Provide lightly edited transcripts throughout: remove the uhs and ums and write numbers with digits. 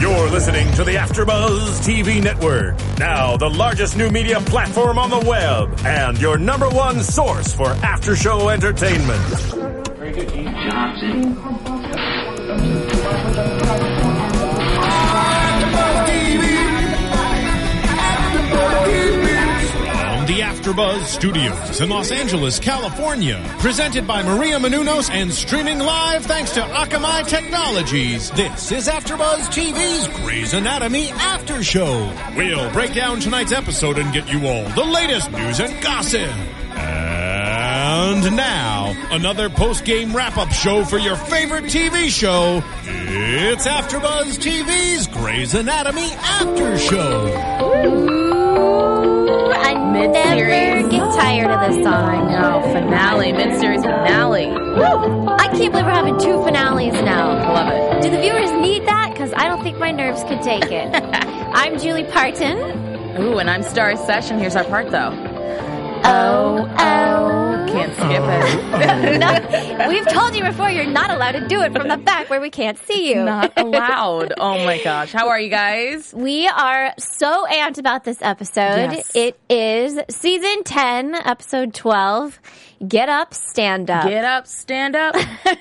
You're listening to the AfterBuzz TV Network, now the largest new media platform on the web, and your number one source for after-show entertainment. Very good, Keith Johnson. The AfterBuzz Studios in Los Angeles, California. Presented by Maria Menounos and streaming live thanks to Akamai Technologies. This is AfterBuzz TV's Grey's Anatomy After Show. We'll break down tonight's episode and get you all the latest news and gossip. And now, another post-game wrap-up show for your favorite TV show. It's AfterBuzz TV's Grey's Anatomy After Show. I never get tired of this song. I know. Finale. Mid-series finale. Woo! I can't believe we're having two finales now. Love it. Do the viewers need that? Because I don't think my nerves could take it. I'm Julie Parton. Ooh, and I'm Star Session. Here's our part, though. Oh. Can't skip it. No, we've told you before you're not allowed to do it from the back where we can't see you. Not allowed. Oh, my gosh. How are you guys? We are so amped about this episode. Yes. It is season 10, episode 12. Get up, stand up. Get up, stand up.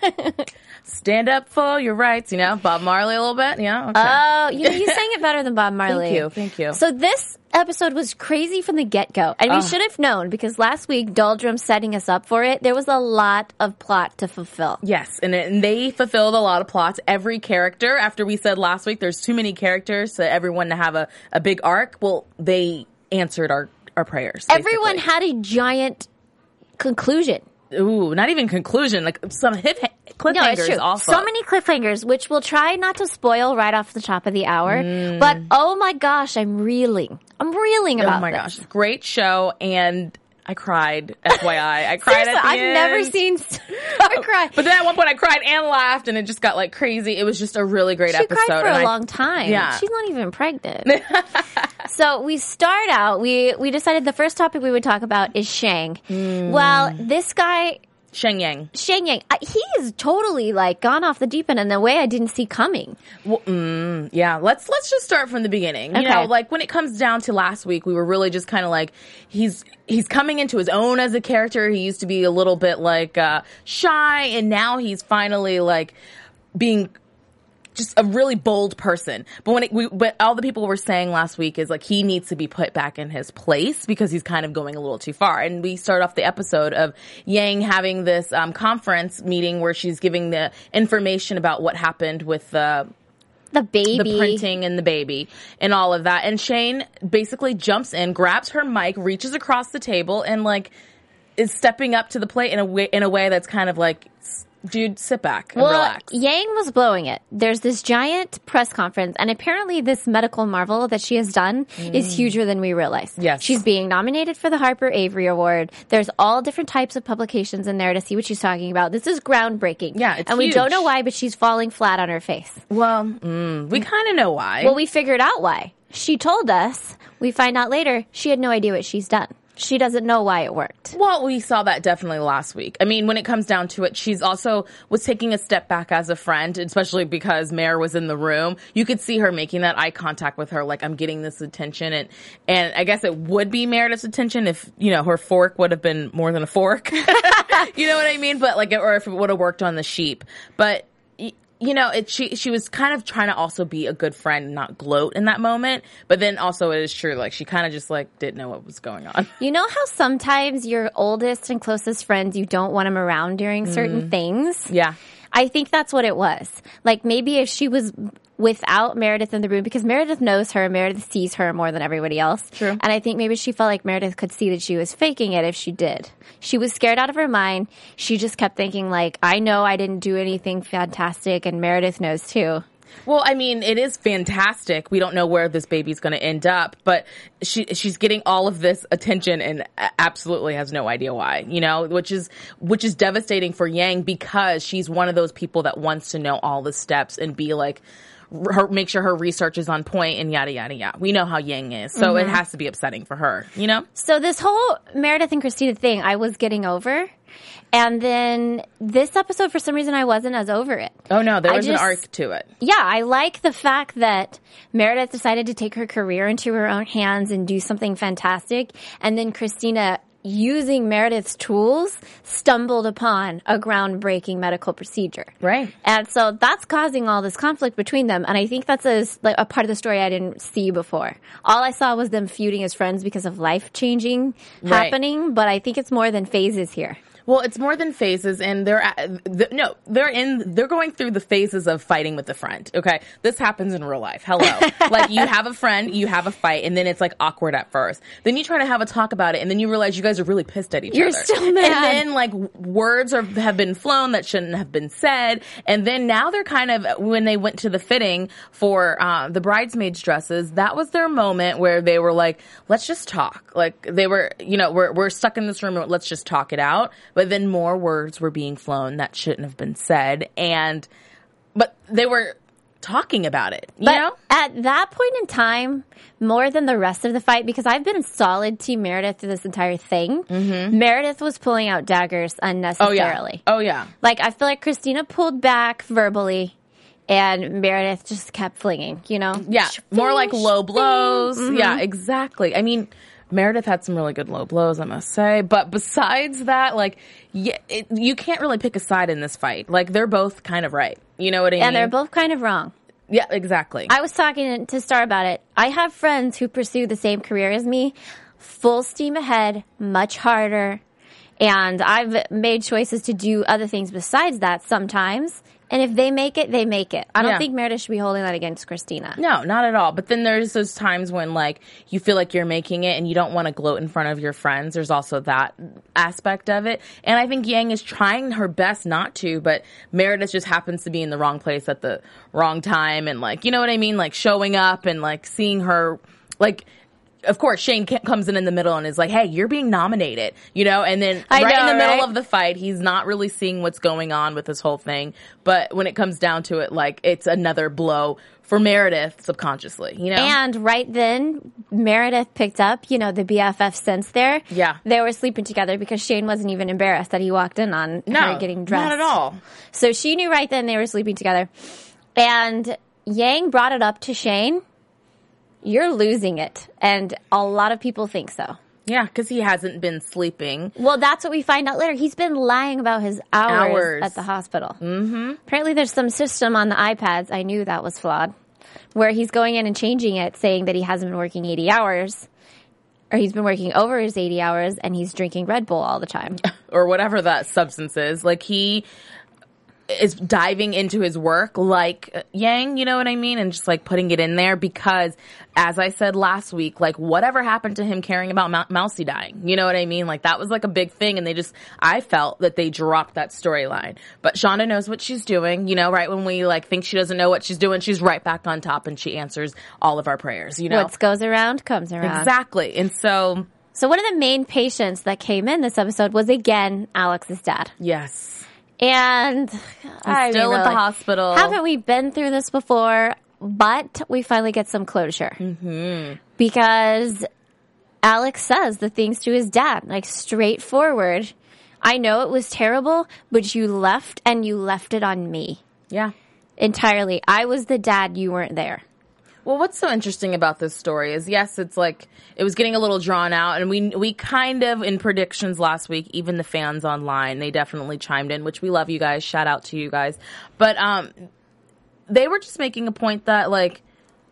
Stand up for your rights. You know, Bob Marley a little bit. Yeah. Okay. Oh, you sang it better than Bob Marley. Thank you. So this episode was crazy from the get-go. And we should have known because last week, Doldrum setting us up for it, there was a lot of plot to fulfill. Yes, and they fulfilled a lot of plots. Every character, after we said last week, there's too many characters for everyone to have a big arc. Well, they answered our prayers. Everyone had a giant conclusion. Ooh, not even conclusion, like some cliffhangers no, it's true. also. So many cliffhangers, which we'll try not to spoil right off the top of the hour. But oh my gosh, I'm reeling about this. Oh my gosh, great show, and I cried, FYI. I cried at the I've end. never seen Star cry. But then at one point I cried and laughed, and it just got like crazy. It was just a really great episode. She cried for a long time. Yeah. She's not even pregnant. So we start out, we decided the first topic we would talk about is Shang. Well, this guy... Shang Yang. He is totally like gone off the deep end in a way I didn't see coming. Well, yeah, let's just start from the beginning. You know, like when it comes down to last week, we were really just kind of like, he's coming into his own as a character. He used to be a little bit like shy, and now he's finally like being just a really bold person. But but all the people were saying last week is like he needs to be put back in his place because he's kind of going a little too far. And we start off the episode of Yang having this conference meeting where she's giving the information about what happened with the baby, the printing and the baby and all of that. And Shane basically jumps in, grabs her mic, reaches across the table, and like is stepping up to the plate in a way that's kind of like, dude, sit back and relax. Yang was blowing it. There's this giant press conference, and apparently this medical marvel that she has done is huger than we realize. Yes. She's being nominated for the Harper Avery Award. There's all different types of publications in there to see what she's talking about. This is groundbreaking. Yeah, it's And huge. we don't know why, but she's falling flat on her face. Well, we kind of know why. Well, we figured out why. She told us. We find out later she had no idea what she's done. She doesn't know why it worked. Well, we saw that definitely last week. I mean, when it comes down to it, she's also was taking a step back as a friend, especially because Mare was in the room. You could see her making that eye contact with her, like, I'm getting this attention. And I guess it would be Meredith's attention if, you know, her fork would have been more than a fork. You know what I mean? But like, or if it would have worked on the sheep. But you know, she was kind of trying to also be a good friend and not gloat in that moment. But then also it is true, like, she kind of just, like, didn't know what was going on. You know how sometimes your oldest and closest friends, you don't want them around during certain things? Yeah. I think that's what it was. Like, maybe if she was without Meredith in the room, because Meredith knows her, Meredith sees her more than everybody else. True. And I think maybe she felt like Meredith could see that she was faking it if she did. She was scared out of her mind. She just kept thinking, like, I know I didn't do anything fantastic, and Meredith knows too. Well, I mean, it is fantastic. We don't know where this baby's going to end up, but she's getting all of this attention and absolutely has no idea why, you know, which is devastating for Yang because she's one of those people that wants to know all the steps and be like, make sure her research is on point and yada, yada, yada. We know how Yang is, so it has to be upsetting for her, you know? So this whole Meredith and Christina thing I was getting over. And then this episode, for some reason, I wasn't as over it. Oh, no, there was an arc to it. Yeah, I like the fact that Meredith decided to take her career into her own hands and do something fantastic. And then Christina, using Meredith's tools, stumbled upon a groundbreaking medical procedure. Right. And so that's causing all this conflict between them. And I think that's a part of the story I didn't see before. All I saw was them feuding as friends because of life-changing happening. But I think it's more than phases here. Well, it's more than phases, and they're going through the phases of fighting with a friend. Okay, this happens in real life. Hello, like you have a friend, you have a fight, and then it's like awkward at first. Then you try to have a talk about it, and then you realize you guys are really pissed at each other. You're still mad. And then like words have been flown that shouldn't have been said, and then now they're kind of, when they went to the fitting for the bridesmaids' dresses, that was their moment where they were like, let's just talk. Like they were, we're stuck in this room, let's just talk it out. But then more words were being flown that shouldn't have been said. But they were talking about it, you know? At that point in time, more than the rest of the fight, because I've been a solid Team Meredith through this entire thing, Meredith was pulling out daggers unnecessarily. Oh, yeah. Like, I feel like Christina pulled back verbally, and Meredith just kept flinging, Yeah, more like low blows. Yeah, exactly. I mean, Meredith had some really good low blows, I must say. But besides that, you can't really pick a side in this fight. Like, they're both kind of right. You know what I mean? And they're both kind of wrong. Yeah, exactly. I was talking to Star about it. I have friends who pursue the same career as me, full steam ahead, much harder. And I've made choices to do other things besides that sometimes. And if they make it, they make it. I don't think Meredith should be holding that against Christina. No, not at all. But then there's those times when, like, you feel like you're making it and you don't want to gloat in front of your friends. There's also that aspect of it. And I think Yang is trying her best not to, but Meredith just happens to be in the wrong place at the wrong time. And, like, you know what I mean? Like, showing up and, like, seeing her, like, of course, Shane comes in the middle and is like, hey, you're being nominated, and then in the middle of the fight, he's not really seeing what's going on with this whole thing. But when it comes down to it, like, it's another blow for Meredith subconsciously, And right then, Meredith picked up, the BFF sense there. Yeah. They were sleeping together because Shane wasn't even embarrassed that he walked in on her getting dressed. Not at all. So she knew right then they were sleeping together. And Yang brought it up to Shane. You're losing it. And a lot of people think so. Yeah, because he hasn't been sleeping. Well, that's what we find out later. He's been lying about his hours. At the hospital. Mm-hmm. Apparently there's some system on the iPads. I knew that was flawed. Where he's going in and changing it, saying that he hasn't been working 80 hours. Or he's been working over his 80 hours and he's drinking Red Bull all the time. Or whatever that substance is. Like, he is diving into his work like Yang, you know what I mean? And just like putting it in there because, as I said last week, like whatever happened to him caring about Mousy dying, you know what I mean? Like that was like a big thing and I felt that they dropped that storyline. But Shonda knows what she's doing, right when we like think she doesn't know what she's doing, she's right back on top and she answers all of our prayers, What goes around comes around. Exactly. And so one of the main patients that came in this episode was again Alex's dad. Yes. And I'm still at the hospital. Haven't we been through this before? But we finally get some closure. Mm-hmm. Because Alex says the things to his dad, like straightforward. I know it was terrible, but you left and you left it on me. Yeah. Entirely. I was the dad, you weren't there. Well, what's so interesting about this story is, yes, it's like, it was getting a little drawn out, and we kind of, in predictions last week, even the fans online, they definitely chimed in, which we love you guys, shout out to you guys, but, they were just making a point that, like,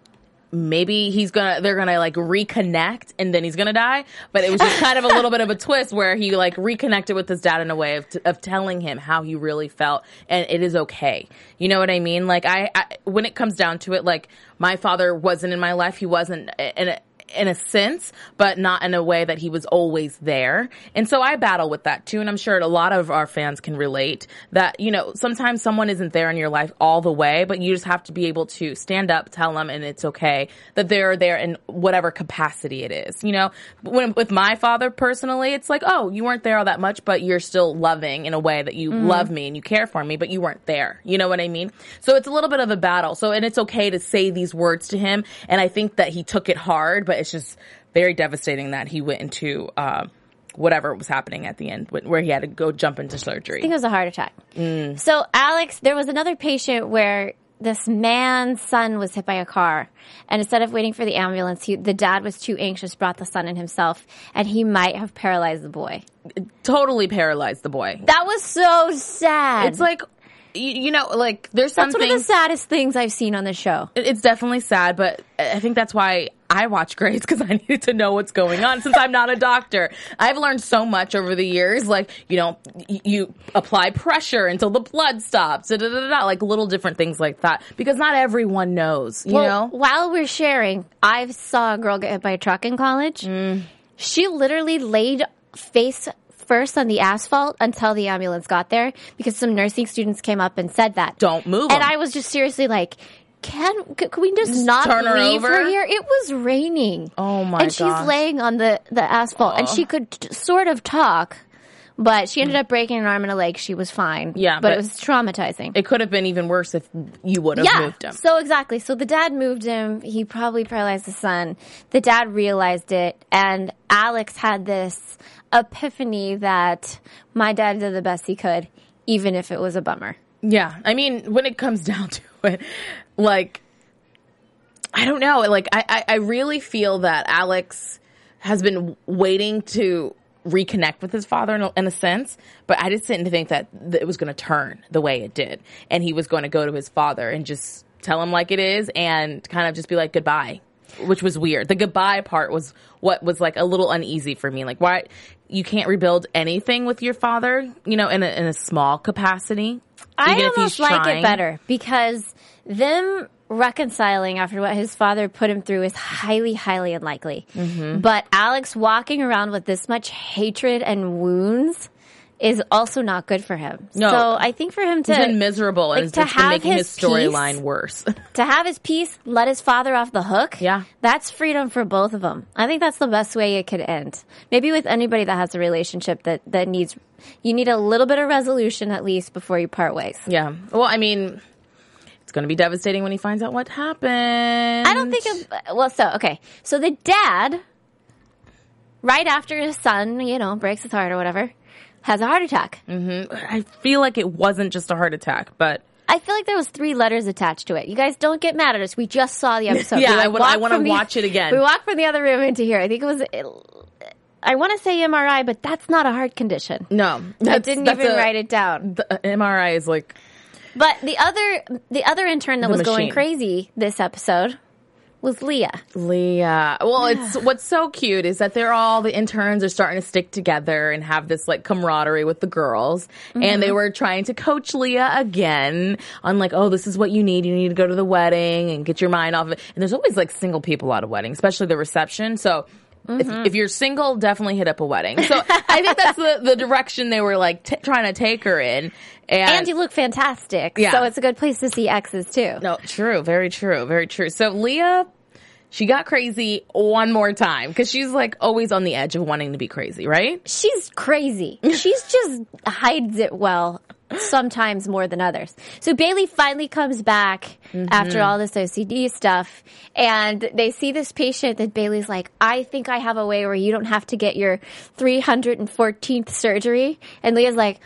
maybe they're gonna like reconnect and then he's gonna die. But it was just kind of a little bit of a twist where he like reconnected with his dad in a way of telling him how he really felt and it is okay. You know what I mean? Like I when it comes down to it, like my father wasn't in my life. He wasn't in a sense, but not in a way that he was always there. And so I battle with that too. And I'm sure a lot of our fans can relate that, sometimes someone isn't there in your life all the way, but you just have to be able to stand up, tell them, and it's okay that they're there in whatever capacity it is. With my father personally, it's like, oh, you weren't there all that much, but you're still loving in a way that you love me and you care for me, but you weren't there. You know what I mean? So it's a little bit of a battle. And it's okay to say these words to him. And I think that he took it hard, but it's just very devastating that he went into whatever was happening at the end where he had to go jump into surgery. I think it was a heart attack. So Alex, there was another patient where this man's son was hit by a car, and instead of waiting for the ambulance, the dad was too anxious, brought the son in himself, and he might have paralyzed the boy. Totally paralyzed the boy. That was so sad. It's like, you know, like there's some That's one of the saddest things I've seen on this show. It's definitely sad, but I think that's why I watch Grey's, because I needed to know what's going on since I'm not a doctor. I've learned so much over the years, like, you know, you apply pressure until the blood stops, like little different things like that, because not everyone knows, you know? While we're sharing, I saw a girl get hit by a truck in college. She literally laid face first on the asphalt until the ambulance got there because some nursing students came up and said that. Don't move. And I was just seriously like, can we just not turn her leave over? her here? It was raining. Oh my god. And she's laying on the asphalt and she could sort of talk, but she ended up breaking an arm and a leg. She was fine. Yeah. But it was traumatizing. It could have been even worse if you would have moved him. So exactly. So the dad moved him. He probably paralyzed the son. The dad realized it, and Alex had this epiphany that my dad did the best he could, even if it was a bummer. Yeah. I mean, when it comes down to it, like, I don't know. Like, I really feel that Alex has been waiting to reconnect with his father in a sense, but I just didn't think that it was going to turn the way it did. And he was going to go to his father and just tell him like it is and kind of just be like, goodbye, which was weird. The goodbye part was what was like a little uneasy for me. Like, why you can't rebuild anything with your father, you know, in a small capacity. I almost like it better because them reconciling after what his father put him through is highly, highly unlikely. But Alex walking around with this much hatred and wounds is also not good for him. No. So I think for him to... He's been miserable and it's been making his storyline worse. To have his peace, let his father off the hook, that's freedom for both of them. I think that's the best way it could end. Maybe with anybody that has a relationship that needs... You need a little bit of resolution at least before you part ways. Yeah. Well, I mean... It's going to be devastating when he finds out what happened. I don't think okay. So the dad, right after his son, you know, breaks his heart or whatever, has a heart attack. I feel like it wasn't just a heart attack, but... I feel like there was 3 letters attached to it. You guys don't get mad at us. We just saw the episode. Yeah, I want to watch it again. We walked from the other room into here. I think it was... I want to say MRI, but that's not a heart condition. No. I didn't even write it down. The MRI is like... But the other intern that was going crazy this episode was Leah. Well, what's so cute is that the interns are starting to stick together and have this like camaraderie with the girls. And they were trying to coach Leah again on like, oh, this is what you need. You need to go to the wedding and get your mind off of it. And there's always like single people at a wedding, especially the reception. So if you're single, definitely hit up a wedding. So I think that's the direction they were like trying to take her in. And you look fantastic. Yeah. So it's a good place to see exes too. No, true. Very true. Very true. So Leah, she got crazy one more time because she's like always on the edge of wanting to be crazy, right? She's crazy. She's just hides it well. Sometimes more than others. So Bailey finally comes back after all this OCD stuff, and they see this patient that Bailey's like, I think I have a way where you don't have to get your 314th surgery. And Leah's like,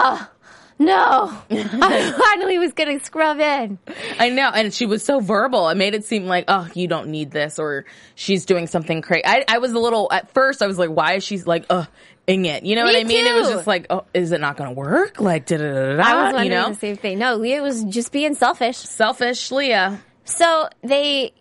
no, I finally was going to scrub in. I know. And she was so verbal. It made it seem like, oh, you don't need this, or she's doing something crazy. I was a little, at first I was like, why is she like, it? You know what I mean? Too. It was just like, oh, is it not going to work? Like, da-da-da-da-da, I was wondering the same thing. No, Leah was just being selfish. Selfish Leah. So she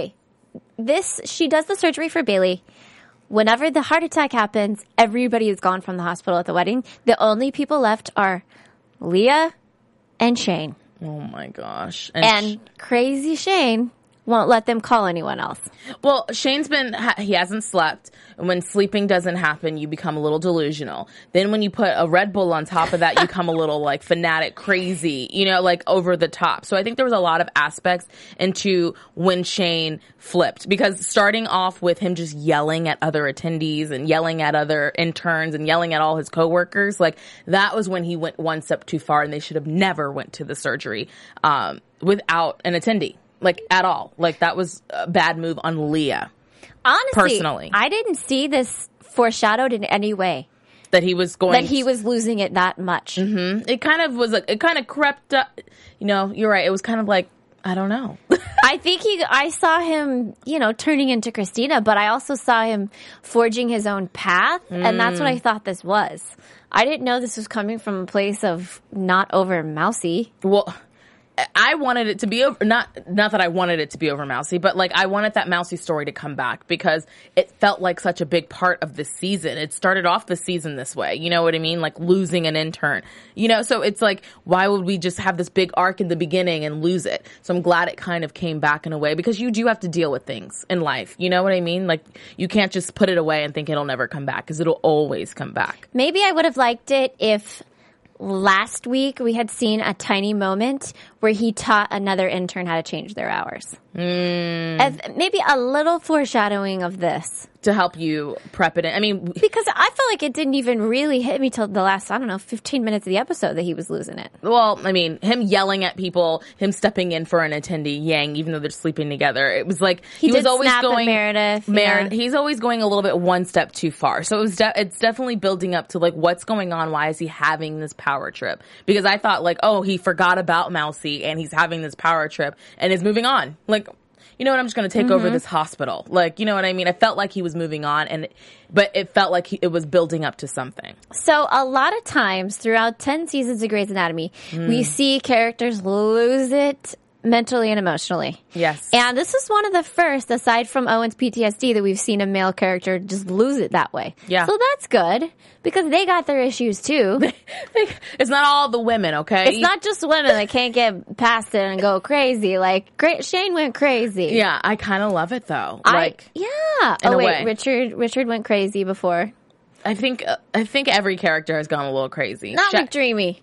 does the surgery for Bailey. Whenever the heart attack happens, everybody is gone from the hospital at the wedding. The only people left are Leah and Shane. Oh my gosh. And crazy Shane won't let them call anyone else. Well, Shane's he hasn't slept. And when sleeping doesn't happen, you become a little delusional. Then when you put a Red Bull on top of that, you become a little like fanatic, crazy, you know, like over the top. So I think there was a lot of aspects into when Shane flipped, because starting off with him just yelling at other attendees and yelling at other interns and yelling at all his coworkers, like that was when he went one step too far, and they should have never went to the surgery, without an attendee. Like, at all. Like, that was a bad move on Leah. Honestly, personally, I didn't see this foreshadowed in any way. That he was losing it that much. Mm-hmm. It kind of crept up. You're right. It was kind of like, I don't know. I saw him, turning into Christina, but I also saw him forging his own path. And that's what I thought this was. I didn't know this was coming from a place of not over Mousy. Well, I wanted it to be over, not that I wanted it to be over Mousy, but like I wanted that Mousy story to come back because it felt like such a big part of this season. It started off the season this way. You know what I mean? Like losing an intern, so it's like, why would we just have this big arc in the beginning and lose it? So I'm glad it kind of came back in a way because you do have to deal with things in life. You know what I mean? Like you can't just put it away and think it'll never come back because it'll always come back. Maybe I would have liked it if last week we had seen a tiny moment where he taught another intern how to change their hours. As maybe a little foreshadowing of this. To help you prep it in. I mean, because I felt like it didn't even really hit me till the last, 15 minutes of the episode that he was losing it. Well, I mean, him yelling at people, him stepping in for an attendee, Yang, even though they're sleeping together. It was like, he was always going, Meredith. He's always going a little bit one step too far. So it's definitely building up to like, what's going on? Why is he having this power trip? Because I thought like, oh, he forgot about Mousy and he's having this power trip and is moving on. Like, you know what, I'm just going to take over this hospital. Like, you know what I mean? I felt like he was moving on, but it felt like it was building up to something. So a lot of times throughout 10 seasons of Grey's Anatomy, we see characters lose it mentally and emotionally. Yes. And this is one of the first, aside from Owen's PTSD, that we've seen a male character just lose it that way. Yeah. So that's good, because they got their issues too. It's not all the women, okay? It's not just women that can't get past it and go crazy. Like, Shane went crazy. Yeah, I kind of love it though. Yeah. In a wait, way. Richard went crazy before. I think every character has gone a little crazy. Not McDreamy.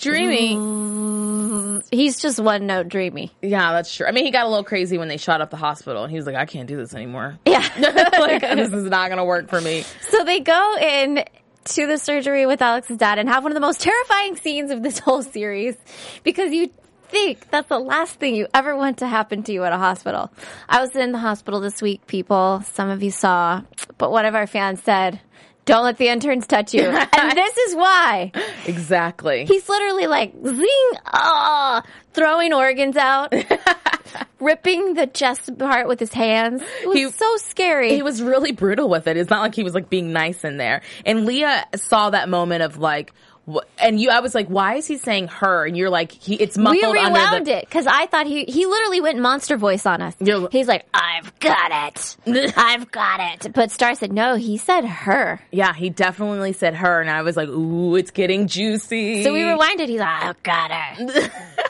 McDreamy. He's just one note dreamy. Yeah, that's true. I mean, he got a little crazy when they shot up the hospital, and he was like, I can't do this anymore. Yeah. Like, this is not going to work for me. So they go in to the surgery with Alex's dad and have one of the most terrifying scenes of this whole series, because you think that's the last thing you ever want to happen to you at a hospital. I was in the hospital this week, people. Some of you saw, but one of our fans said, don't let the interns touch you. And this is why. Exactly. He's literally like, zing, throwing organs out, ripping the chest apart with his hands. It was so scary. He was really brutal with it. It's not like he was like being nice in there. And Leah saw that moment of like, I was like, why is he saying her? And you're like, it's muffled under the... We rewound it, because I thought he literally went monster voice on us. He's like, I've got it. I've got it. But Star said, no, he said her. Yeah, he definitely said her. And I was like, ooh, it's getting juicy. So we rewinded. He's like, I've got her.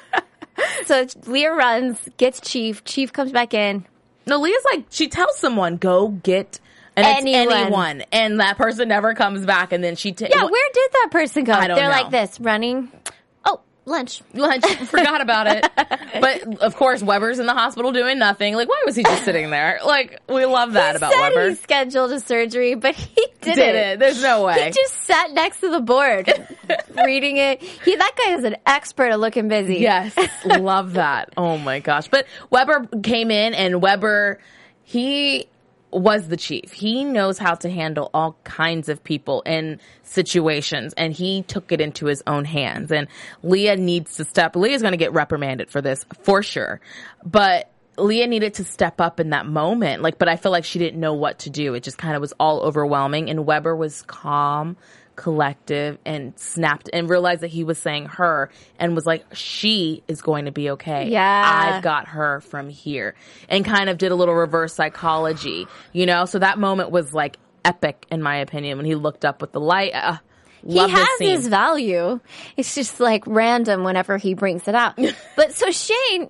So Leah runs, gets Chief. Chief comes back in. No, Leah's like, she tells someone, go get... And anyone. And that person never comes back. And then she where did that person go? I don't know. They're like this, running. Oh, lunch. Forgot about it. But, of course, Weber's in the hospital doing nothing. Like, why was he just sitting there? Like, we love that about Weber. He scheduled a surgery, but he didn't. There's no way. He just sat next to the board, reading it. That guy is an expert at looking busy. Yes. Love that. Oh, my gosh. But Weber came in, and Weber, he was the chief. He knows how to handle all kinds of people in situations, and he took it into his own hands. And Leah needs to step. Leah's going to get reprimanded for this, for sure. But Leah needed to step up in that moment. But I feel like she didn't know what to do. It just kind of was all overwhelming. And Weber was calm, collective, and snapped and realized that he was saying her and was like, she is going to be okay. Yeah. I've got her from here, and kind of did a little reverse psychology, so that moment was like epic in my opinion when he looked up with the light. He has his value. It's just like random whenever he brings it out. But so Shane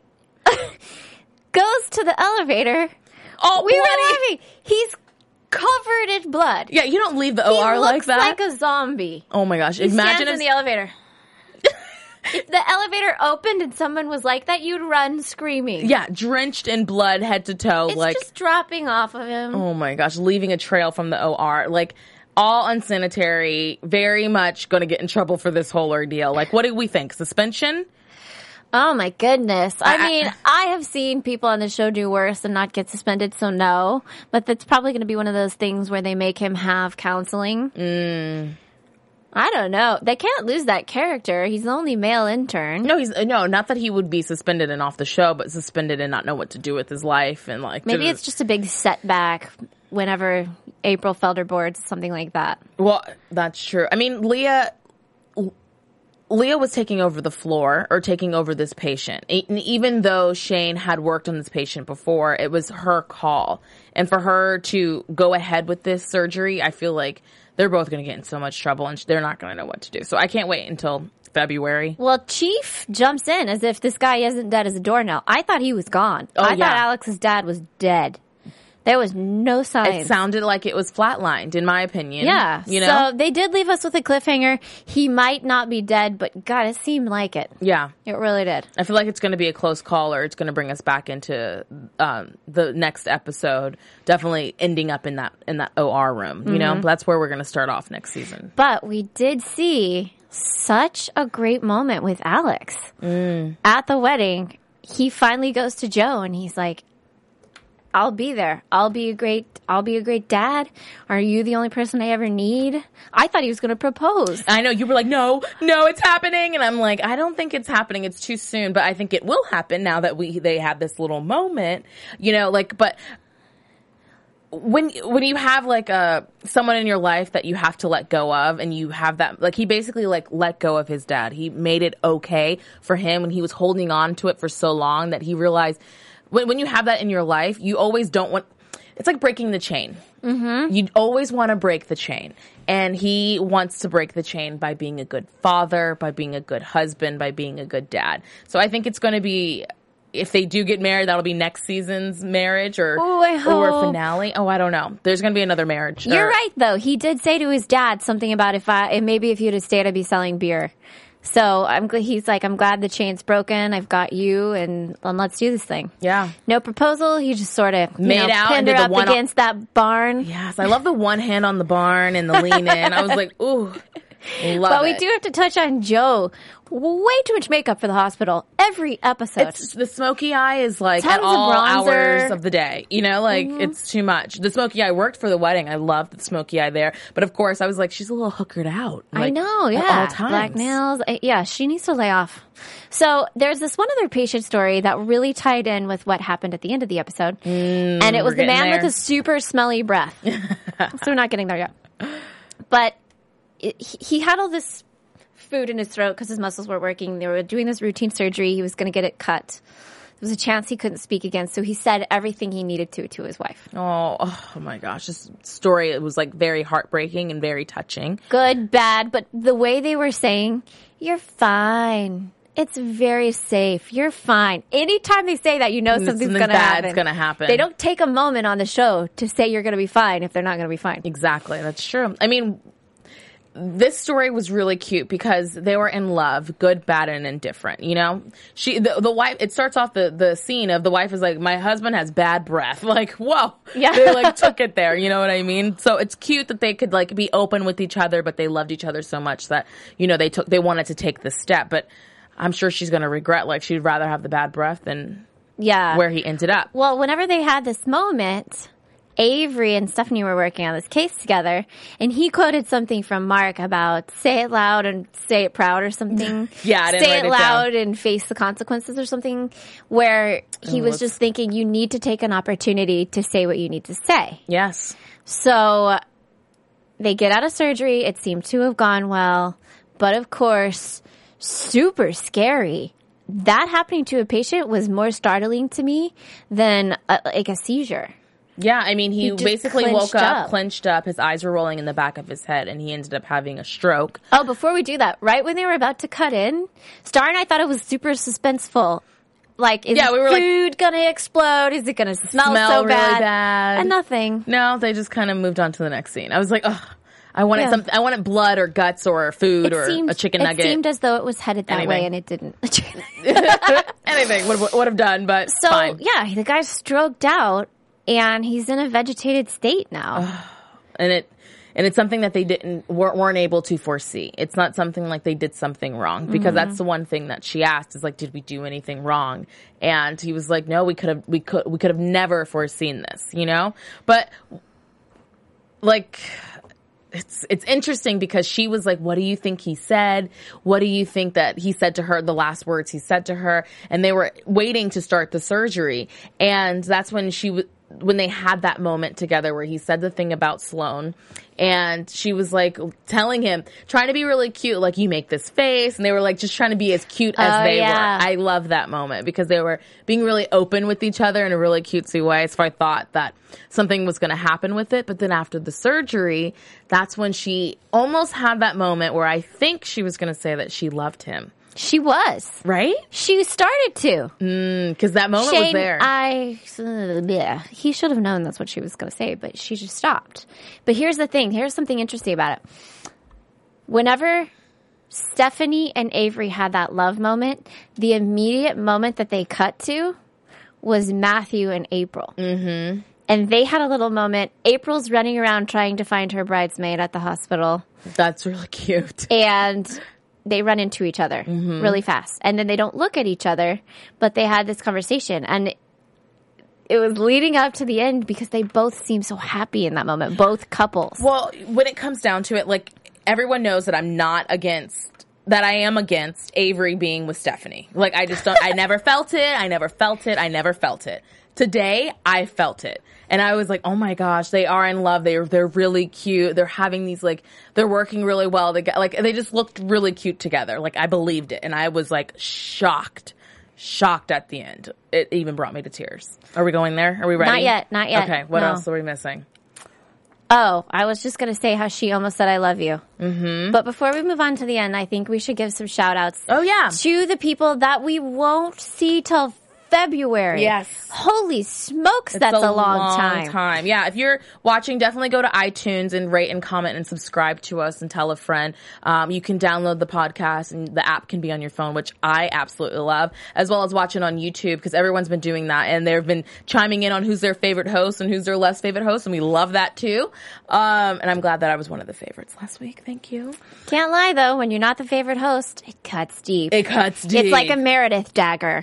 goes to the elevator. Oh, we were laughing. He's covered in blood. Yeah, you don't leave the OR like that. He looks like a zombie. Oh my gosh. Imagine in the elevator. If the elevator opened and someone was like that, you'd run screaming. Yeah, drenched in blood head to toe. It's just dropping off of him. Oh my gosh, leaving a trail from the OR. Like, all unsanitary, very much going to get in trouble for this whole ordeal. Like, what do we think? Suspension? Oh my goodness. I mean, I have seen people on the show do worse and not get suspended, so no. But that's probably going to be one of those things where they make him have counseling. I don't know. They can't lose that character. He's the only male intern. No, not that he would be suspended and off the show, but suspended and not know what to do with his life and like. Maybe it's just a big setback whenever April Felder boards, something like that. Well, that's true. I mean, Leah was taking over the floor or taking over this patient. And even though Shane had worked on this patient before, it was her call. And for her to go ahead with this surgery, I feel like they're both going to get in so much trouble and they're not going to know what to do. So I can't wait until February. Well, Chief jumps in as if this guy isn't dead as a doornail. I thought he was gone. I thought Alex's dad was dead. There was no signs. It sounded like it was flatlined, in my opinion. Yeah. You know? So they did leave us with a cliffhanger. He might not be dead, but God, it seemed like it. Yeah. It really did. I feel like it's going to be a close call, or it's going to bring us back into the next episode, definitely ending up in that OR room. You know, that's where we're going to start off next season. But we did see such a great moment with Alex. At the wedding. He finally goes to Joe and he's like, I'll be there. I'll be a great dad. Are you the only person I ever need? I thought he was going to propose. I know. You were like, no, it's happening. And I'm like, I don't think it's happening. It's too soon. But I think it will happen now that they had this little moment, you know, like, but when you have like someone in your life that you have to let go of, and you have that, like, he basically like let go of his dad. He made it okay for him when he was holding on to it for so long that he realized when you have that in your life, you always don't want, it's like breaking the chain. You always want to break the chain. And he wants to break the chain by being a good father, by being a good husband, by being a good dad. So I think it's going to be, if they do get married, that'll be next season's marriage or finale. Oh, I don't know. There's going to be another marriage. You're right, though. He did say to his dad something about maybe if you'd have stayed, I'd be selling beer. So he's like, I'm glad the chain's broken. I've got you, and let's do this thing. Yeah. No proposal. He just sort of made out pinned her up against that barn. Yes, I love the one hand on the barn and the lean in. I was like, ooh. But we do have to touch on Joe. Way too much makeup for the hospital. Every episode. The smoky eye is like at all hours of the day. You know, like it's too much. The smoky eye worked for the wedding. I loved the smoky eye there. But of course, I was like, she's a little hookered out. Like, I know, yeah. At all times. Black nails. Yeah, she needs to lay off. So there's this one other patient story that really tied in with what happened at the end of the episode. And it was the man with a super smelly breath. So we're not getting there yet. But he had all this food in his throat because his muscles weren't working. They were doing this routine surgery. He was going to get it cut. There was a chance he couldn't speak again, so he said everything he needed to his wife. Oh my gosh. This story, it was like very heartbreaking and very touching. Good, bad, but the way they were saying, you're fine. It's very safe. You're fine. Anytime they say that, you know something's going to happen. It's going to happen. They don't take a moment on the show to say you're going to be fine if they're not going to be fine. Exactly. That's true. I mean, this story was really cute because they were in love, good, bad, and indifferent. You know, the wife. It starts off the scene of the wife is like, my husband has bad breath. Like, whoa, yeah, they like took it there. You know what I mean? So it's cute that they could like be open with each other, but they loved each other so much that they wanted to take this step. But I'm sure she's going to regret. Like, she'd rather have the bad breath than where he ended up. Well, whenever they had this moment, Avery and Stephanie were working on this case together, and he quoted something from Mark about say it loud and say it proud or something. Yeah, I didn't say write it it loud down. And face the consequences or something, where he was just thinking you need to take an opportunity to say what you need to say. Yes. So they get out of surgery. It seemed to have gone well, but of course, super scary. That happening to a patient was more startling to me than like a seizure. Yeah, I mean, he basically woke up, clenched up, his eyes were rolling in the back of his head, and he ended up having a stroke. Oh, before we do that, right when they were about to cut in, Star and I thought it was super suspenseful. Like, is food going to explode? Is it going to smell so really bad? And nothing. No, they just kind of moved on to the next scene. I was like, oh, I wanted something. I wanted blood or guts or food or a chicken nugget. It seemed as though it was headed that way, and it didn't. Anything would have done, but fine. Yeah, the guy's stroked out. And he's in a vegetated state now. And And it's something that they weren't able to foresee. It's not something like they did something wrong, because that's the one thing that she asked is like, did we do anything wrong? And he was like, no, we could have never foreseen this, you know? But like, it's interesting because she was like, what do you think he said? What do you think that he said to her, the last words he said to her? And they were waiting to start the surgery. And that's when when they had that moment together where he said the thing about Sloan, and she was like telling him, trying to be really cute, like, you make this face, and they were like just trying to be as cute as they were. I love that moment because they were being really open with each other in a really cutesy way. So I thought that something was going to happen with it. But then after the surgery, that's when she almost had that moment where I think she was going to say that she loved him. She was. Right? She started to. Because that moment was there. He should have known that's what she was going to say, but she just stopped. But here's the thing. Here's something interesting about it. Whenever Stephanie and Avery had that love moment, the immediate moment that they cut to was Matthew and April. Mm-hmm. And they had a little moment. April's running around trying to find her bridesmaid at the hospital. That's really cute. And they run into each other really fast. And then they don't look at each other, but they had this conversation. And it was leading up to the end because they both seemed so happy in that moment, both couples. Well, when it comes down to it, like, everyone knows that I am against Avery being with Stephanie. Like, I just don't, I never felt it. Today, I felt it. And I was like, oh my gosh, they are in love. They're really cute. They're having these, like, they're working really well. They just looked really cute together. Like, I believed it. And I was like shocked at the end. It even brought me to tears. Are we going there? Are we ready? Not yet. Okay, what else are we missing? Oh, I was just going to say how she almost said, I love you. Mm-hmm. But before we move on to the end, I think we should give some shout outs. Oh, yeah. To the people that we won't see till February. Yes. Holy smokes, that's a long time. Yeah, if you're watching, definitely go to iTunes and rate and comment and subscribe to us and tell a friend. You can download the podcast and the app can be on your phone, which I absolutely love, as well as watching on YouTube because everyone's been doing that and they've been chiming in on who's their favorite host and who's their less favorite host, and we love that too. And I'm glad that I was one of the favorites last week. Thank you. Can't lie though, when you're not the favorite host, it cuts deep. It's like a Meredith dagger.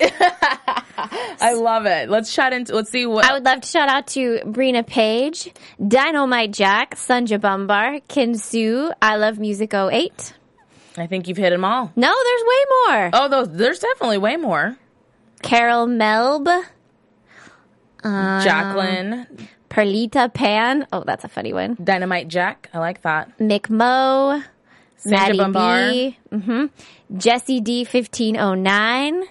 I love it. Let's see what. I would love to shout out to Brina Page, Dynamite Jack, Sunja Bumbar, Kinsu, I Love Music 08. I think you've hit them all. No, there's way more. Oh, there's definitely way more. Carol Melb. Jacqueline. Perlita Pan. Oh, that's a funny one. Dynamite Jack. I like that. Mick Mo. Maddie Bumbar. B. Mm-hmm. Jessie D 1509.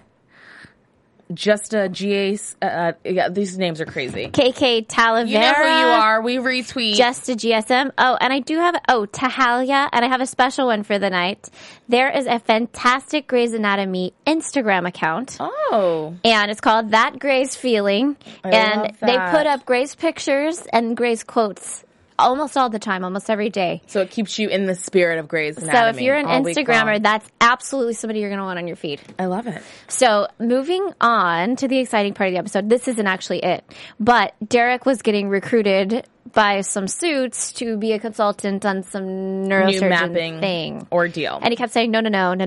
Just a GA, yeah, these names are crazy. KK Talavera. You know who you are. We retweet. Just a GSM. Oh, and I do have, Tahalia, and I have a special one for the night. There is a fantastic Grey's Anatomy Instagram account. Oh. And it's called That Grey's Feeling. I love that. They put up Grey's pictures and Grey's quotes almost all the time, almost every day. So it keeps you in the spirit of Grey's Anatomy. So if you're an Instagrammer, that's absolutely somebody you're going to want on your feed. I love it. So moving on to the exciting part of the episode, this isn't actually it, but Derek was getting recruited by some suits to be a consultant on some neurosurgeon new mapping thing. Ordeal. And he kept saying, no.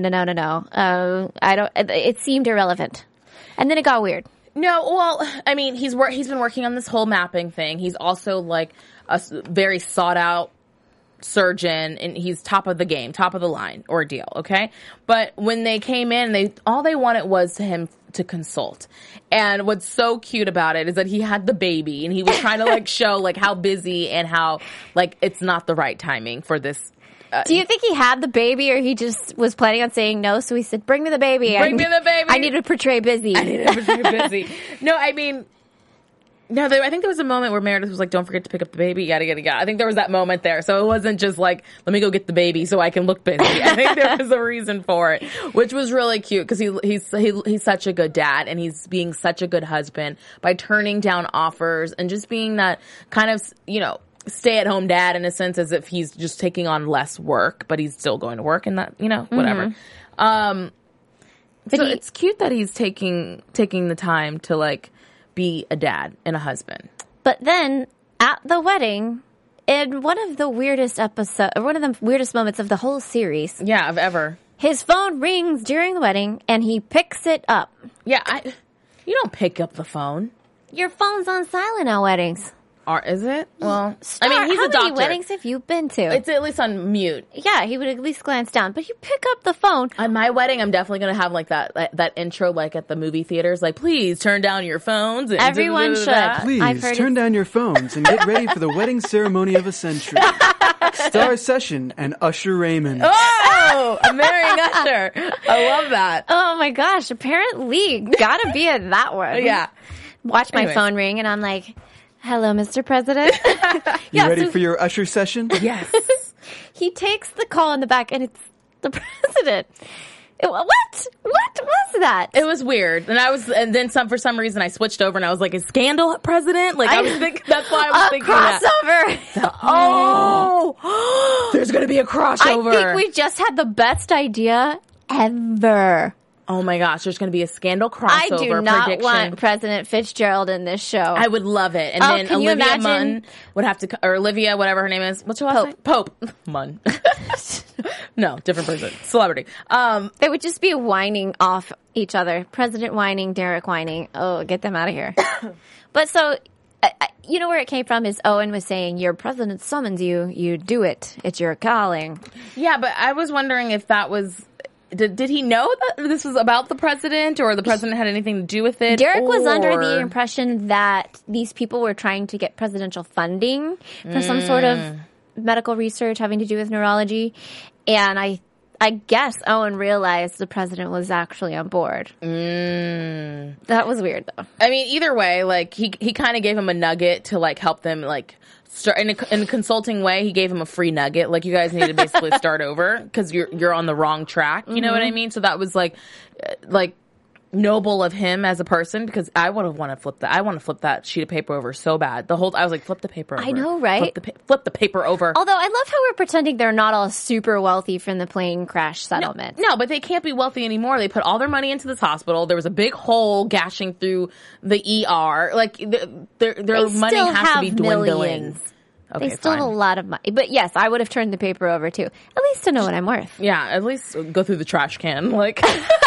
It seemed irrelevant. And then it got weird. No, well, I mean, he's been working on this whole mapping thing. He's also like a very sought out surgeon, and he's top of the game, top of the line ordeal. Okay, but when they came in, all they wanted was him to consult. And what's so cute about it is that he had the baby, and he was trying to like show like how busy and how like it's not the right timing for this. Do you think he had the baby, or he just was planning on saying no? So he said, "Bring me the baby. Bring me the baby. I need to portray busy. No, I mean, no. I think there was a moment where Meredith was like, "Don't forget to pick up the baby." Yada. I think there was that moment there, so it wasn't just like, "Let me go get the baby so I can look busy." I think there was a reason for it, which was really cute because he's such a good dad, and he's being such a good husband by turning down offers and just being that kind of, stay-at-home dad in a sense, as if he's just taking on less work, but he's still going to work and that, whatever. So it's cute that he's taking the time to like be a dad and a husband. But then at the wedding, in one of the weirdest moments of the whole series. Yeah, of ever. His phone rings during the wedding, and he picks it up. Yeah, you don't pick up the phone. Your phone's on silent at weddings. Is it? Well, He's a doctor. How many weddings have you been to? It's at least on mute. Yeah, he would at least glance down. But you pick up the phone. On my wedding, I'm definitely going to have like that intro like at the movie theaters. Like, please turn down your phones. And everyone should. Please turn down your phones and get ready for the wedding ceremony of a century. Star Session and Usher Raymond. Oh, I'm marrying Usher. I love that. Oh my gosh, apparently gotta be at that one. Yeah. Watch my phone ring and I'm like, hello, Mr. President. You ready for your Usher session? Yes. He takes the call in the back and it's the president. What was that? It was weird. And then for some reason I switched over and I was like, is Scandal president? Like I was thinking, that's why I was thinking crossover. That. Oh, there's going to be a crossover. I think we just had the best idea ever. Oh my gosh, there's going to be a Scandal crossover I do not prediction. want President Fitzgerald in this show. I would love it. And then Olivia Munn would have to, or Olivia, whatever her name is. What's her last name? Pope. Munn. No, different person. Celebrity. They would just be whining off each other. President whining, Derek whining. Oh, get them out of here. But so, you know where it came from is Owen was saying, your president summons you, you do it. It's your calling. Yeah, but I was wondering if that was... Did he know that this was about the president or the president had anything to do with it? Derek was under the impression that these people were trying to get presidential funding for some sort of medical research having to do with neurology. And I guess Owen realized the president was actually on board. That was weird, though. I mean, either way, like he kind of gave him a nugget to like help them like start in a consulting way. He gave him a free nugget, like you guys need to basically start over because you're on the wrong track. You know what I mean? So that was like noble of him as a person because I would have wanted to flip that. I want to flip that sheet of paper over so bad. I was like, flip the paper over. I know, right? Flip the paper over. Although I love how we're pretending they're not all super wealthy from the plane crash settlement. No, but they can't be wealthy anymore. They put all their money into this hospital. There was a big hole gashing through the ER. Like their money has to be dwindling. Millions. Okay, they still have a lot of money. But yes, I would have turned the paper over too. At least to know what I'm worth. Yeah, at least go through the trash can. Like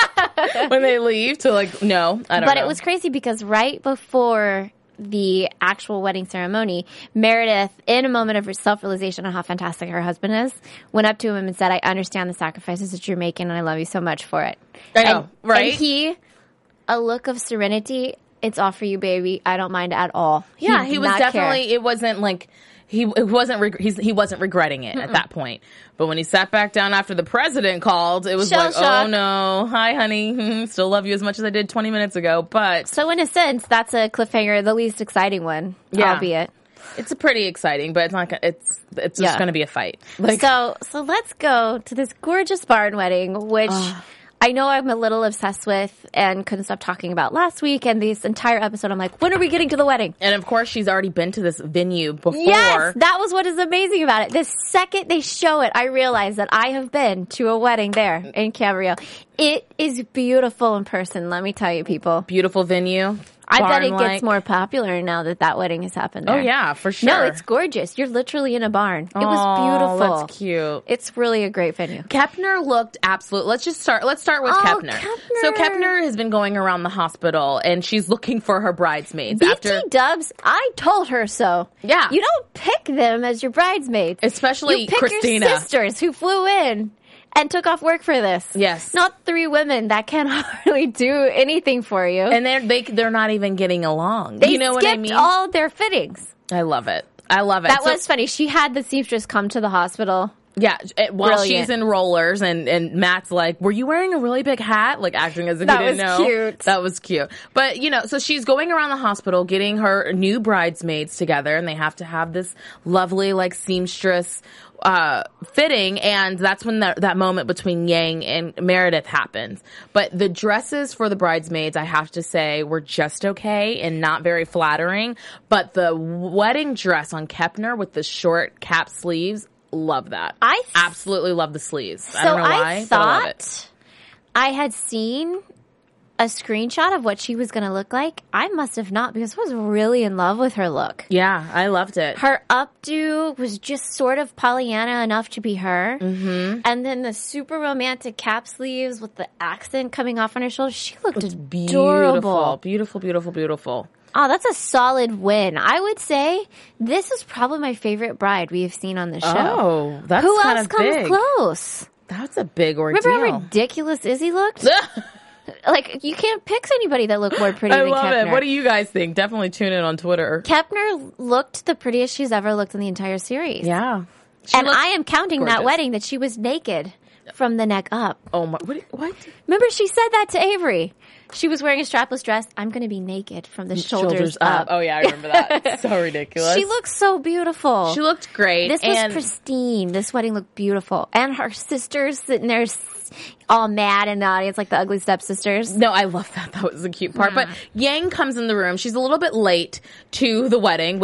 when they leave to like, no, I don't know. But it was crazy because right before the actual wedding ceremony, Meredith, in a moment of self-realization on how fantastic her husband is, went up to him and said, I understand the sacrifices that you're making and I love you so much for it. I know, right? And he, a look of serenity, it's all for you, baby. I don't mind at all. Yeah, he was definitely, it wasn't like, he wasn't regretting it at that point. But when he sat back down after the president called, it was oh no, hi honey, still love you as much as I did 20 minutes ago. But so in a sense, that's a cliffhanger, the least exciting one, albeit. It's pretty exciting, but it's not. It's just going to be a fight. Like, so let's go to this gorgeous barn wedding, which. I know I'm a little obsessed with and couldn't stop talking about last week and this entire episode. I'm like, when are we getting to the wedding? And of course, she's already been to this venue before. Yes, that was what is amazing about it. The second they show it, I realize that I have been to a wedding there in Camarillo. It is beautiful in person, let me tell you, people. Beautiful venue. I bet it gets more popular now that wedding has happened there. Oh, yeah, for sure. No, it's gorgeous. You're literally in a barn. It was beautiful. That's cute. It's really a great venue. Kepner looked absolute. Let's start with Kepner. So Kepner has been going around the hospital, and she's looking for her bridesmaids. BT Dubs, I told her so. Yeah. You don't pick them as your bridesmaids. Especially you pick Christina. Your sisters who flew in and took off work for this. Yes. Not three women that can hardly do anything for you. And they're not even getting along. They you know what I mean? all their fittings. I love it. That was funny. She had the seamstress come to the hospital. Yeah, while she's in rollers and Matt's like, were you wearing a really big hat? Like acting as if he didn't know. That was cute. That was cute. But, so she's going around the hospital getting her new bridesmaids together and they have to have this lovely like seamstress fitting, and that's when that moment between Yang and Meredith happens. But the dresses for the bridesmaids, I have to say, were just okay and not very flattering. But the wedding dress on Kepner with the short cap sleeves, love that. I absolutely love the sleeves. I don't know why, I thought but I love it. I had seen a screenshot of what she was going to look like, I must have not, because I was really in love with her look. Yeah, I loved it. Her updo was just sort of Pollyanna enough to be her. Mm-hmm. And then the super romantic cap sleeves with the accent coming off on her shoulders. She looked adorable. Beautiful, beautiful, beautiful. Oh, that's a solid win. I would say this is probably my favorite bride we have seen on the show. Oh, that's Who kind else of comes big. close? That's a big ordeal. Remember how ridiculous Izzy looked? Like, you can't pick anybody that looked more pretty than Kepner. I love it. What do you guys think? Definitely tune in on Twitter. Kepner looked the prettiest she's ever looked in the entire series. Yeah. And I am counting gorgeous. that wedding that she was naked from the neck up. Oh my, what? Remember, she said that to Avery. She was wearing a strapless dress. I'm going to be naked from the shoulders up. Oh yeah, I remember that. So ridiculous. She looked so beautiful. She looked great. This was pristine. This wedding looked beautiful. And her sisters sitting there all mad in the audience like the ugly stepsisters. No, I love that. That was the cute part. Yeah. But Yang comes in the room. She's a little bit late to the wedding.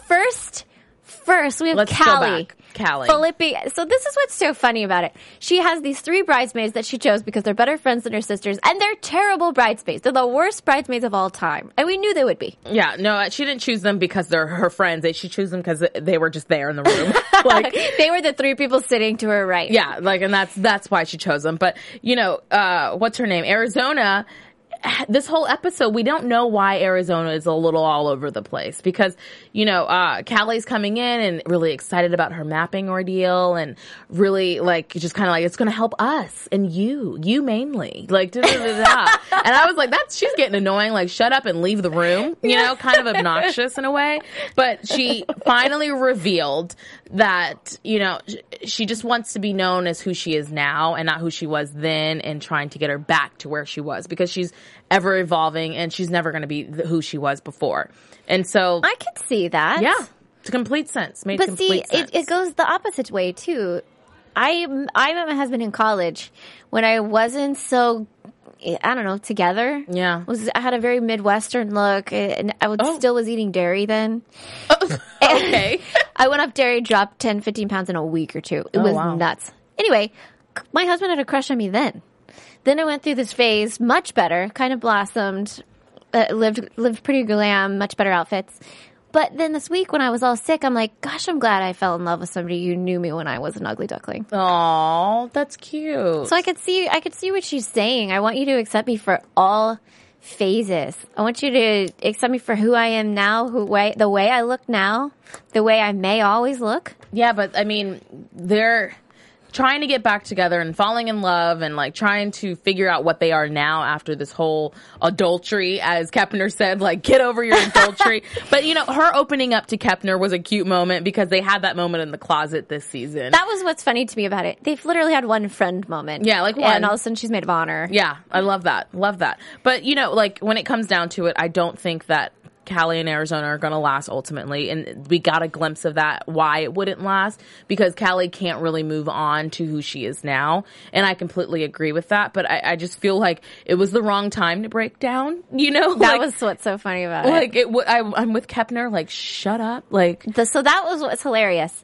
First, we have Callie. Philippi. So this is what's so funny about it. She has these 3 bridesmaids that she chose because they're better friends than her sisters, and they're terrible bridesmaids. They're the worst bridesmaids of all time. And we knew they would be. Yeah, no, she didn't choose them because they're her friends. She chose them because they were just there in the room. Like they were the 3 people sitting to her right. Yeah, like, and that's why she chose them. But, what's her name? Arizona. This whole episode, we don't know why Arizona is a little all over the place because, Callie's coming in and really excited about her mapping ordeal and really just kind of like, it's going to help us and you mainly, like, da-da-da-da. And I was like, she's getting annoying, like, shut up and leave the room, kind of obnoxious in a way. But she finally revealed that, she just wants to be known as who she is now and not who she was then, and trying to get her back to where she was because she's ever evolving and she's never going to be who she was before. And so I could see that. Yeah. It's complete sense. Made complete sense. It goes the opposite way too. I met my husband in college when I wasn't so, I don't know, together. Yeah. I had a very Midwestern look, and I still was eating dairy then. Okay. I went off dairy, dropped 10, 15 pounds in a week or two. It was nuts. Anyway, my husband had a crush on me then. Then I went through this phase, much better, kind of blossomed, lived pretty glam, much better outfits. But then this week when I was all sick, I'm like, gosh, I'm glad I fell in love with somebody who knew me when I was an ugly duckling. Aw, that's cute. So I could see what she's saying. I want you to accept me for all phases. I want you to accept me for who I am now, the way I look now, the way I may always look. Yeah, but I mean, they're trying to get back together and falling in love and like trying to figure out what they are now after this whole adultery, as Kepner said, like, get over your adultery. But her opening up to Kepner was a cute moment because they had that moment in the closet this season. That was what's funny to me about it. They've literally had one friend moment. Yeah, like one. And all of a sudden she's maid of honor. Yeah, I love that. Love that. But like when it comes down to it, I don't think that Callie and Arizona are going to last ultimately. And we got a glimpse of that, why it wouldn't last, because Callie can't really move on to who she is now. And I completely agree with that. But I just feel like it was the wrong time to break down, That was what's so funny about it. Like, I'm with Kepner, like, shut up. Like, so that was what's hilarious.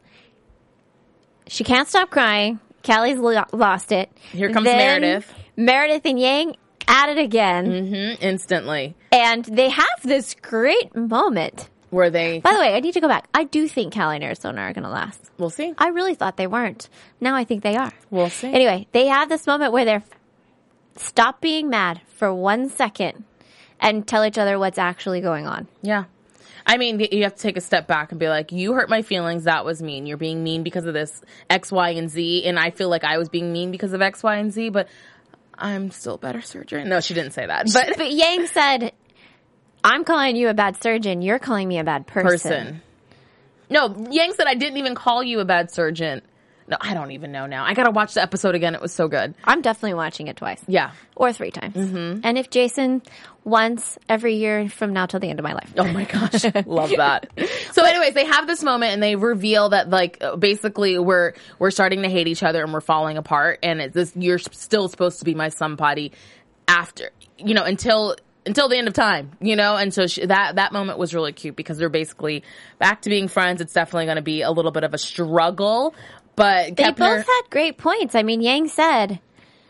She can't stop crying. Callie's lost it. Here comes Meredith. Meredith and Yang at it again. Mm-hmm, instantly. And they have this great moment. Where they... By the way, I need to go back. I do think Callie and Arizona are going to last. We'll see. I really thought they weren't. Now I think they are. We'll see. Anyway, they have this moment where they're stop being mad for 1 second and tell each other what's actually going on. Yeah. I mean, you have to take a step back and be like, you hurt my feelings. That was mean. You're being mean because of this X, Y, and Z. And I feel like I was being mean because of X, Y, and Z, but I'm still a better surgeon. No, she didn't say that. But Yang said, I'm calling you a bad surgeon. You're calling me a bad person. No, Yang said, I didn't even call you a bad surgeon. No, I don't even know now. I got to watch the episode again. It was so good. I'm definitely watching it twice. Yeah. Or 3 times. Mm-hmm. And if Jason once every year from now till the end of my life. Oh my gosh. Love that. So anyways, they have this moment and they reveal that like basically we're starting to hate each other and we're falling apart, and you're still supposed to be my somebody after, until the end of time, and so that moment was really cute because they're basically back to being friends. It's definitely going to be a little bit of a struggle, but they both had great points. I mean, Yang said,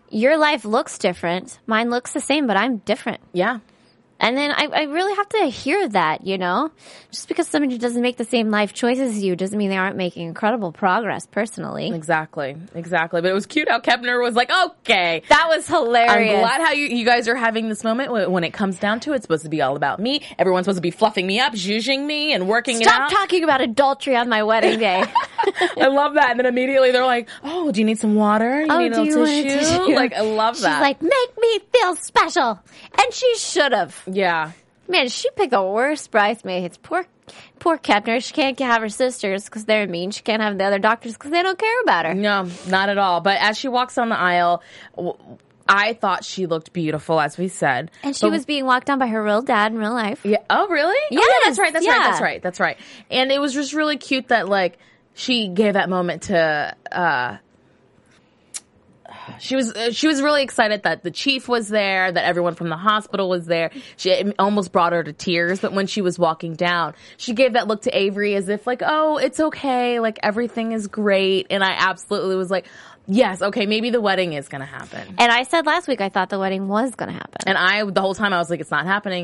your life looks different. Mine looks the same, but I'm different. Yeah. And then I really have to hear that, you know? Just because somebody doesn't make the same life choices as you doesn't mean they aren't making incredible progress personally. Exactly. But it was cute how Kepner was like, okay. That was hilarious. I'm glad how you guys are having this moment when it comes down to it. It's supposed to be all about me. Everyone's supposed to be fluffing me up, zhuzhing me, and working it out. Stop talking about adultery on my wedding day. I love that. And then immediately they're like, oh, do you need some water? You need a tissue? Like, I love that. She's like, make me feel special. And she should have. Yeah. Man, she picked the worst bridesmaids. Poor Kepner. She can't have her sisters because they're mean. She can't have the other doctors because they don't care about her. No, not at all. But as she walks down the aisle, I thought she looked beautiful, as we said. And she was being walked down by her real dad in real life. Yeah. Oh, really? Yes. Oh, yeah, that's right. And it was just really cute that, like, she gave that moment to, She was really excited that the chief was there, that everyone from the hospital was there. It almost brought her to tears, but when she was walking down, she gave that look to Avery as if like, oh, it's okay, like everything is great. And I absolutely was like, yes, okay, maybe the wedding is going to happen. And I said last week I thought the wedding was going to happen. And the whole time I was like, it's not happening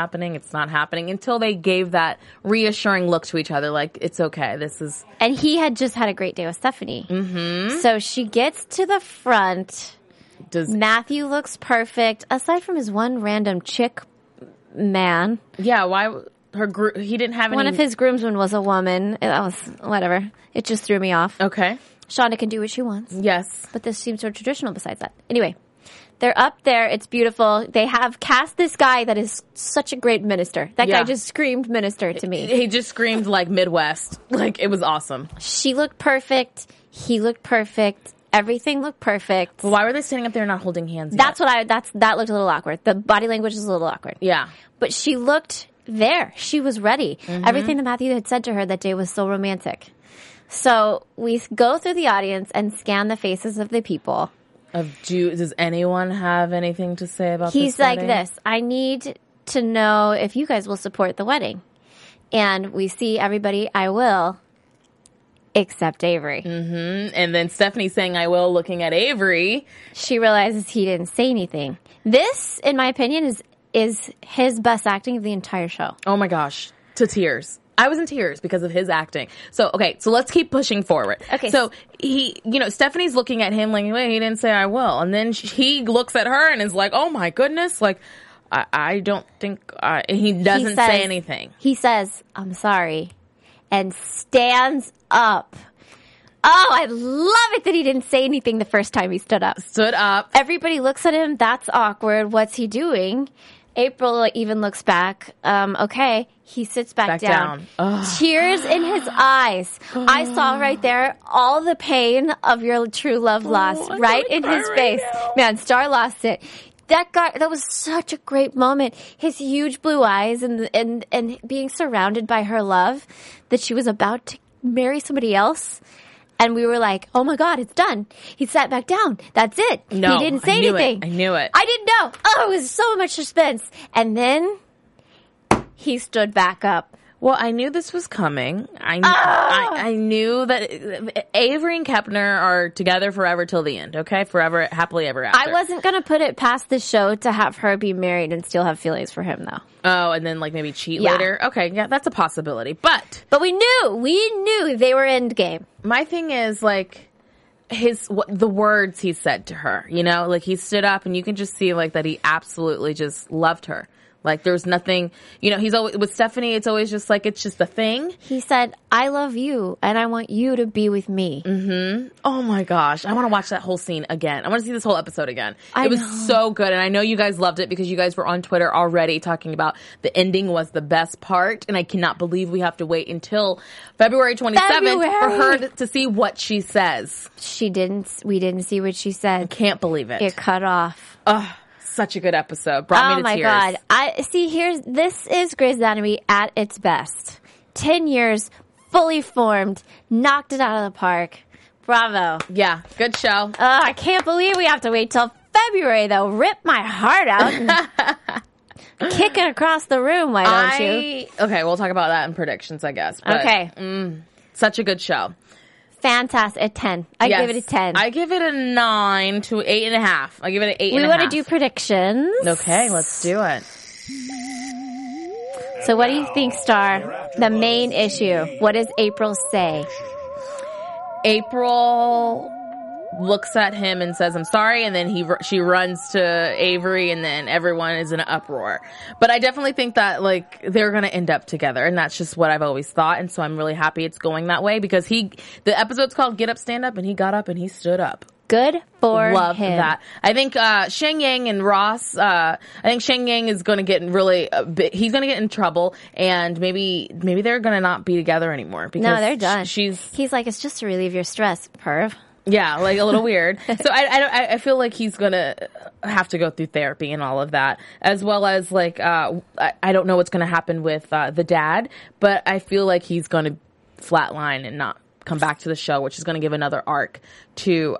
until they gave that reassuring look to each other, like, it's okay, this is... And he had just had a great day with Stephanie. Mm-hmm. So she gets to the front. Matthew looks perfect, aside from his one random chick man. Yeah, why... he didn't have any... One of his groomsmen was a woman. That was... whatever. It just threw me off. Okay. Shonda can do what she wants. Yes. But this seems so traditional besides that. Anyway, they're up there. It's beautiful. They have cast this guy that is such a great minister. That guy just screamed minister to me. He just screamed like Midwest. Like, it was awesome. She looked perfect. He looked perfect. Everything looked perfect. But why were they standing up there not holding hands yet? That looked a little awkward. The body language is a little awkward. Yeah. But she looked there. She was ready. Mm-hmm. Everything that Matthew had said to her that day was so romantic. So we go through the audience and scan the faces of the people. Does anyone have anything to say about this He's like this, I need to know if you guys will support the wedding. And we see everybody, I will, except Avery. Mm-hmm. And then Stephanie saying, I will, looking at Avery. She realizes he didn't say anything. This, in my opinion, is his best acting of the entire show. Oh my gosh. To tears. I was in tears because of his acting. So, okay, so let's keep pushing forward. Okay. So, Stephanie's looking at him like, wait, he didn't say I will. And then he looks at her and is like, oh my goodness, like, I don't think, he doesn't say anything. He says, I'm sorry, and stands up. Oh, I love it that he didn't say anything the first time he stood up. Everybody looks at him. That's awkward. What's he doing? April even looks back. Okay. He sits back down. Tears in his eyes. I saw right there all the pain of your true love lost right in his face. Man, Star lost it. That was such a great moment. His huge blue eyes and being surrounded by her love, that she was about to marry somebody else. And we were like, oh my God, it's done. He sat back down. That's it. No, he didn't say anything. I knew it. I didn't know. Oh, it was so much suspense. And then he stood back up. Well, I knew this was coming. I knew that Avery and Kepner are together forever till the end, okay? Forever, happily ever after. I wasn't going to put it past the show to have her be married and still have feelings for him, though. Oh, and then like maybe cheat later? Okay, yeah, that's a possibility. But we knew they were endgame. My thing is like the words he said to her, you know? Like he stood up and you can just see like that he absolutely just loved her. Like, there's nothing, he's always, with Stephanie, it's always just like, it's just a thing. He said, I love you, and I want you to be with me. Mm-hmm. Oh my gosh. I want to watch that whole scene again. I want to see this whole episode again. It was so good, and I know you guys loved it because you guys were on Twitter already talking about the ending was the best part, and I cannot believe we have to wait until February 27th for her to see what she says. We didn't see what she said. I can't believe it. It cut off. Ugh. Such a good episode. Brought me to tears. Oh my God. This is Grey's Anatomy at its best. 10 years, fully formed, knocked it out of the park. Bravo. Yeah, good show. I can't believe we have to wait till February though. Rip my heart out and kick it across the room, why don't you? Okay, we'll talk about that in predictions, I guess. But, okay. Such a good show. fantastic. A 10. I give it a 10. I give it a 9 to 8.5. I give it an 8.5. We want to do predictions. Okay, let's do it. So what do you think, Star? The main issue. What does April say? April looks at him and says, I'm sorry, and then she runs to Avery, and then everyone is in an uproar. But I definitely think that, like, they're gonna end up together, and that's just what I've always thought, and so I'm really happy it's going that way, because the episode's called Get Up, Stand Up, and he got up and he stood up. Good for Love him. that. I think Sheng Yang and Ross, I think Sheng Yang is going to get he's going to get in trouble, and maybe they're going to not be together anymore. Because no, they're done. He's like, it's just to relieve your stress, perv. Yeah, like a little weird. So I feel like he's going to have to go through therapy and all of that, as well as, like, I don't know what's going to happen with the dad, but I feel like he's going to flatline and not come back to the show, which is going to give another arc to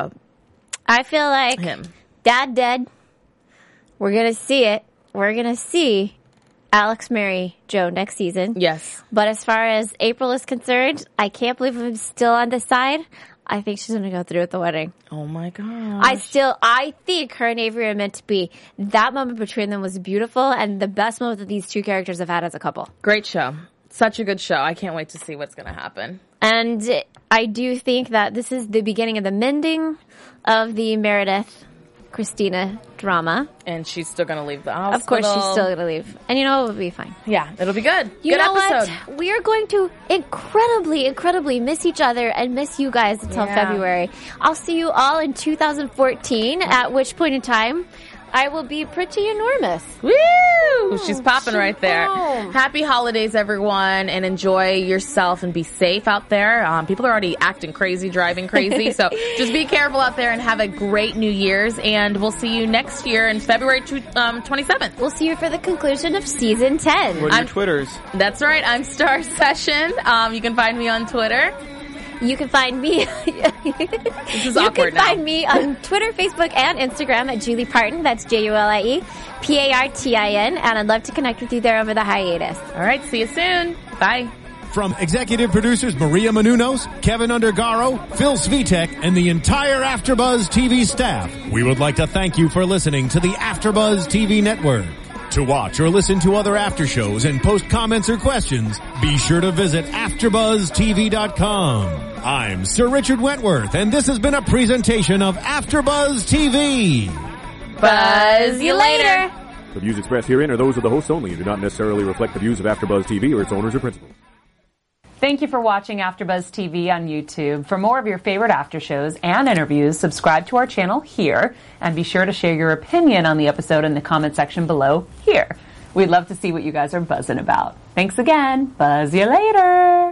I feel like him. Dad dead. We're going to see it. We're going to see Alex marry Joe next season. Yes. But as far as April is concerned, I can't believe I'm still on this side. I think she's going to go through with the wedding. Oh my gosh. I think her and Avery are meant to be. That moment between them was beautiful, and the best moment that these two characters have had as a couple. Great show. Such a good show. I can't wait to see what's going to happen. And I do think that this is the beginning of the mending of the Meredith Christina drama. And she's still going to leave the hospital. Of course, she's still going to leave. And you know, it'll be fine. Yeah, it'll be good. You good know episode. What? We are going to incredibly, incredibly miss each other and miss you guys until February. I'll see you all in 2014, at which point in time I will be pretty enormous. Woo! She's popping right there. Happy holidays, everyone, and enjoy yourself and be safe out there. People are already acting crazy, driving crazy, so just be careful out there and have a great New Year's, and we'll see you next year in February 27th. We'll see you for the conclusion of Season 10. What are your Twitters? That's right. I'm Star Session. You can find me on Twitter. You can find me. This is awkward now. You can find me on Twitter, Facebook, and Instagram at Julie Partin. That's JuliePartin, and I'd love to connect with you there over the hiatus. All right, see you soon. Bye. From executive producers Maria Menounos, Kevin Undergaro, Phil Svitek, and the entire AfterBuzz TV staff, we would like to thank you for listening to the AfterBuzz TV network. To watch or listen to other after shows and post comments or questions, be sure to visit AfterBuzzTV.com. I'm Sir Richard Wentworth, and this has been a presentation of AfterBuzz TV. Buzz you later. The views expressed herein are those of the hosts only and do not necessarily reflect the views of AfterBuzz TV or its owners or principals. Thank you for watching AfterBuzz TV on YouTube. For more of your favorite after shows and interviews, subscribe to our channel here, and be sure to share your opinion on the episode in the comment section below here. We'd love to see what you guys are buzzing about. Thanks again. Buzz you later.